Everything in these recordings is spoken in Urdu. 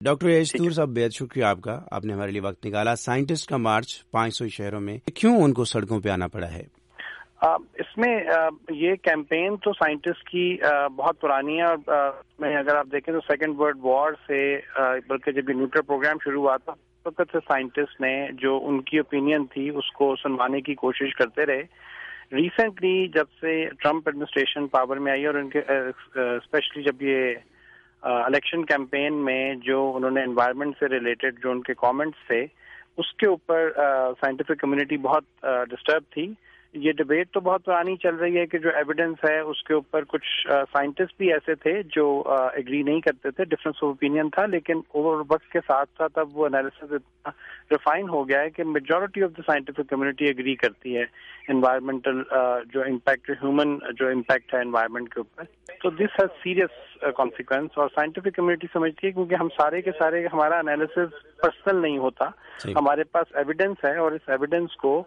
ڈاکٹر یشتور صاحب بہت شکریہ آپ کا، آپ نے ہمارے لیے وقت نکالا۔ سائنٹسٹ کا مارچ 500 شہروں میں، کیوں ان کو سڑکوں پہ آنا پڑا ہے؟ اس میں یہ کیمپین تو سائنٹسٹ کی بہت پرانی ہے، اور میں اگر آپ دیکھیں تو سیکنڈ ورلڈ وار سے بلکہ جب یہ نیوکلیئر پروگرام شروع ہوا تھا اس وقت سے سائنٹسٹ نے جو ان کی اوپینین تھی اس کو سنوانے کی کوشش کرتے رہے۔ ریسنٹلی جب سے ٹرمپ ایڈمنسٹریشن پاور میں آئی اور ان کے اسپیشلی جب یہ الیکشن کیمپین میں جو انہوں نے انوائرمنٹ سے ریلیٹڈ جو ان کے کامنٹس تھے اس کے اوپر سائنٹیفک کمیونٹی بہت ڈسٹرب تھی۔ یہ ڈبیٹ تو بہت پرانی چل رہی ہے کہ جو ایویڈنس ہے اس کے اوپر کچھ سائنٹسٹ بھی ایسے تھے جو ایگری نہیں کرتے تھے، ڈفرینس آف اوپینین تھا، لیکن اوور وقت کے ساتھ ساتھ اب وہ انالیسس اتنا ریفائن ہو گیا ہے کہ majority of the scientific community agree کرتی ہے انوائرمنٹل جو امپیکٹ ہیومن جو امپیکٹ ہے انوائرمنٹ کے اوپر، تو دس ہیز سیریس کانسیکوینس، اور سائنٹیفک کمیونٹی سمجھتی ہے کیونکہ ہم سارے کے سارے ہمارا انالیسس پرسنل نہیں ہوتا، ہمارے پاس ایویڈنس ہے اور اس ایویڈنس کو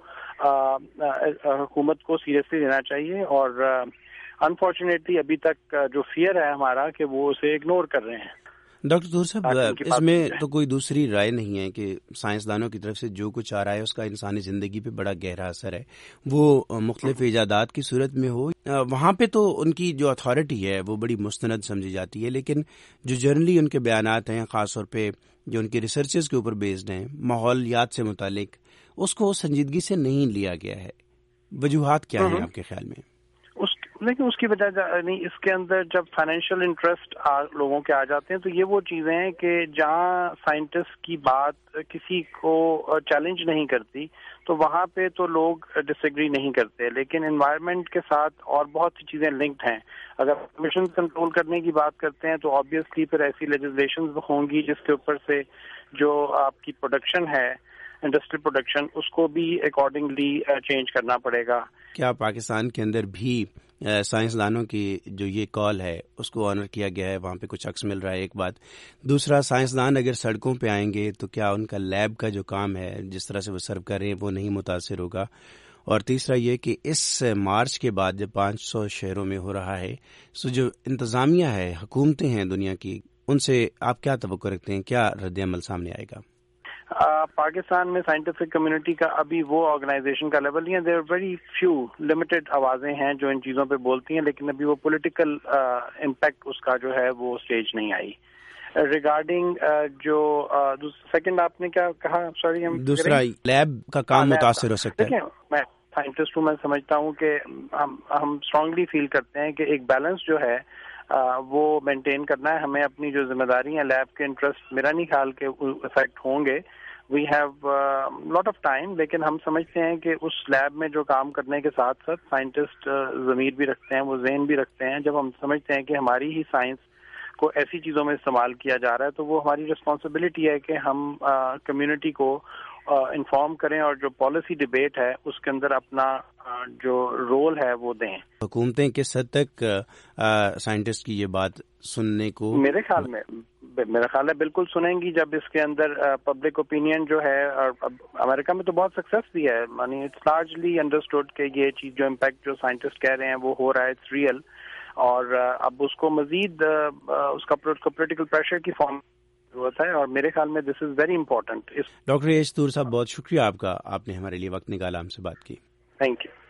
حکومت کو سیریسلی لینا چاہیے، اور انفارچونیٹلی ابھی تک جو فیئر ہے ہمارا کہ وہ اسے اگنور کر رہے ہیں۔ ڈاکٹر طور صاحب، اس میں تو کوئی دوسری رائے نہیں ہے کہ سائنسدانوں کی طرف سے جو کچھ آ رہا ہے اس کا انسانی زندگی پہ بڑا گہرا اثر ہے، وہ مختلف ایجادات کی صورت میں ہو، وہاں پہ تو ان کی جو اتھارٹی ہے وہ بڑی مستند سمجھی جاتی ہے، لیکن جو جنرلی ان کے بیانات ہیں خاص طور پہ جو ان کی ریسرچز کے اوپر بیسڈ ہیں ماحولیات سے متعلق، اس کو سنجیدگی سے نہیں لیا گیا ہے۔ وجوہات کیا ہیں آپ کے خیال میں؟ لیکن اس کی وجہ نہیں، اس کے اندر جب فائنینشیل انٹرسٹ لوگوں کے آ جاتے ہیں تو یہ وہ چیزیں ہیں کہ جہاں سائنٹسٹ کی بات کسی کو چیلنج نہیں کرتی تو وہاں پہ تو لوگ ڈس ایگری نہیں کرتے، لیکن انوائرمنٹ کے ساتھ اور بہت سی چیزیں لنکڈ ہیں۔ اگر ایمیشن کنٹرول کرنے کی بات کرتے ہیں تو آبویسلی پھر ایسی لیجسلیشنز ہوں گی جس کے اوپر سے جو آپ کی پروڈکشن ہے انڈسٹریل پروڈکشن اس کو بھی اکارڈنگلی چینج کرنا پڑے گا۔ کیا پاکستان کے اندر بھی سائنسدانوں کی جو یہ کال ہے اس کو آنر کیا گیا ہے، وہاں پہ کچھ عکس مل رہا ہے؟ ایک بات، دوسرا، سائنسدان اگر سڑکوں پہ آئیں گے تو کیا ان کا لیب کا جو کام ہے جس طرح سے وہ سرو کر رہے ہیں وہ نہیں متاثر ہوگا؟ اور تیسرا یہ کہ اس مارچ کے بعد جب 500 شہروں میں ہو رہا ہے سو جو انتظامیہ ہے، حکومتیں ہیں دنیا کی، ان سے آپ کیا توقع رکھتے ہیں؟ کیا رد عمل سامنے آئے گا؟ پاکستان میں سائنٹیفک کمیونٹی کا ابھی وہ آرگنائزیشن کا لیول نہیں ہے، دیر ویری فیو لمیٹڈ آوازیں ہیں جو ان چیزوں پہ بولتی ہیں، لیکن ابھی وہ پولیٹیکل امپیکٹ اس کا جو ہے وہ اسٹیج نہیں آئی۔ ریگارڈنگ جو سیکنڈ آپ نے کیا کہا؟ سوری، دوسرا لیب کا کام متاثر ہو سکتا ہے۔ دیکھیں، میں سائنٹسٹ ہوں، میں سمجھتا ہوں کہ ہم اسٹرانگلی فیل کرتے ہیں کہ ایک بیلنس جو ہے وہ مینٹین کرنا ہے ہمیں، اپنی جو ذمہ داری ہیں لیب کے انٹرسٹ میرا نہیں خیال کہ افیکٹ ہوں گے، we have lot of time, لیکن ہم سمجھتے ہیں کہ اس لیب میں جو کام کرنے کے ساتھ ساتھ سائنٹسٹ ضمیر بھی رکھتے ہیں، وہ ذہن بھی رکھتے ہیں، جب ہم سمجھتے ہیں کہ ہماری ہی سائنس کو ایسی چیزوں میں استعمال کیا جا رہا ہے تو وہ ہماری رسپانسبلٹی ہے کہ ہم کمیونٹی کو انفارم کریں اور جو پالیسی ڈبیٹ ہے اس کے اندر اپنا جو رول ہے وہ دیں۔ حکومتیں کس حد تک سائنٹسٹ کی یہ بات سننے کو؟ میرے خیال ہے بالکل سنیں گی، جب اس کے اندر پبلک اوپینین جو ہے، اور امریکہ میں تو بہت سکسیس بھی ہے، یعنی اٹس لارجلی انڈرسٹوڈ کہ یہ چیز جو امپیکٹ جو سائنٹسٹ کہہ رہے ہیں وہ ہو رہا ہے، اٹس ریئل، اور اب اس کو مزید اس کا پولیٹیکل پریشر کی فارم ضرورت ہے، اور میرے خیال میں this is very important. Doctor یشتور صاحب، بہت شکریہ آپ کا، آپ نے ہمارے لیے وقت نکالا، ہم سے بات کی۔ Thank you.